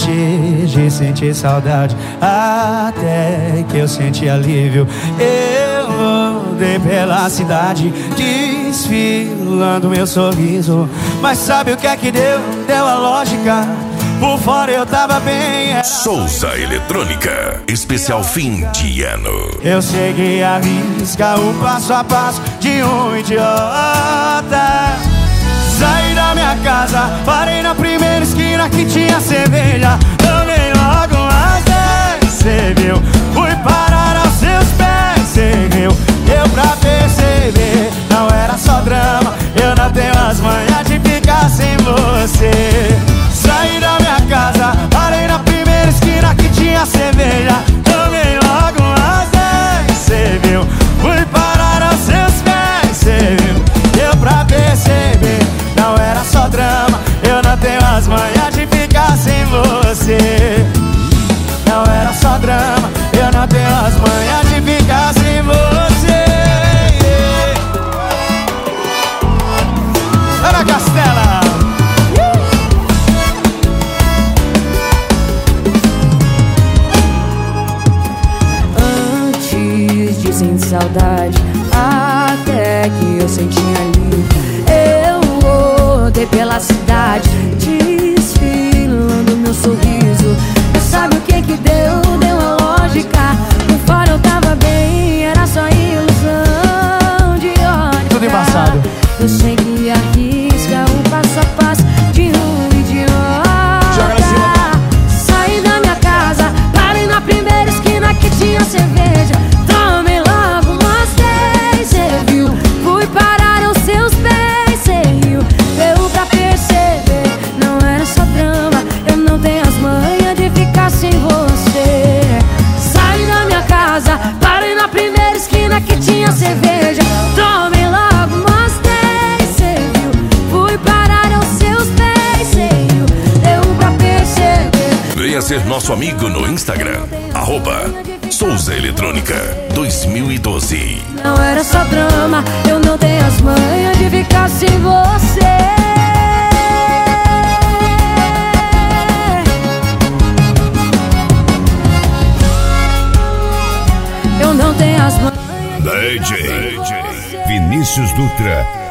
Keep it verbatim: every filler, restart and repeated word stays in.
Antes de sentir saudade, até que eu senti alívio, eu andei pela cidade desfilando meu sorriso. Mas sabe o que é que deu? Deu a lógica. Por fora eu tava bem. Era... Souza Eletrônica, especial fim de ano. Eu segui a risca, o passo a passo de um idiota. Saí da minha casa, parei na primeira esquina que tinha cerveja. Tomei logo umas dez, cê viu? Fui parar aos seus pés, cê viu? Deu pra perceber, não era só drama. Eu não tenho as manhas de ficar sem você. Saí da minha casa, parei na primeira esquina que tinha cerveja. Tomei logo umas dez, cê viu? Fui parar aos seus pés, cê viu? Deu pra perceber, não era só drama. Eu não tenho as manhas de ficar sem você. Não era só drama, eu não tenho as manhas de ficar sem você. Ana Castela. Antes de sentir saudade, até que eu senti alívio, eu rodei pela cidade desfilando meu sorriso. Mas sabe o que que deu? Deu a lógica. Por fora eu tava bem, era só ilusão de ótica. Tudo embaçado. Eu sei que arrisca o passo a passo de um idiota. Saí da minha casa, parei na primeira esquina que tinha cerveja. Tomei logo umas dez, cê viu? Fui parar aos seus pés, cê riu? Deu pra perceber, não era só drama. Eu não tenho as manhas de ficar sem você. Saí da minha casa, parei na primeira esquina que tinha cerveja. Tomei logo umas dez, cê viu? Fui parar aos seus pés, cê riu? Deu pra perceber. Venha ser nosso amigo no Instagram, arroba Souza Eletrônica dois mil e doze. Não era só drama, eu não tenho as manhas de ficar sem você. Eu não tenho as manhas. D J Vinícius Dutra.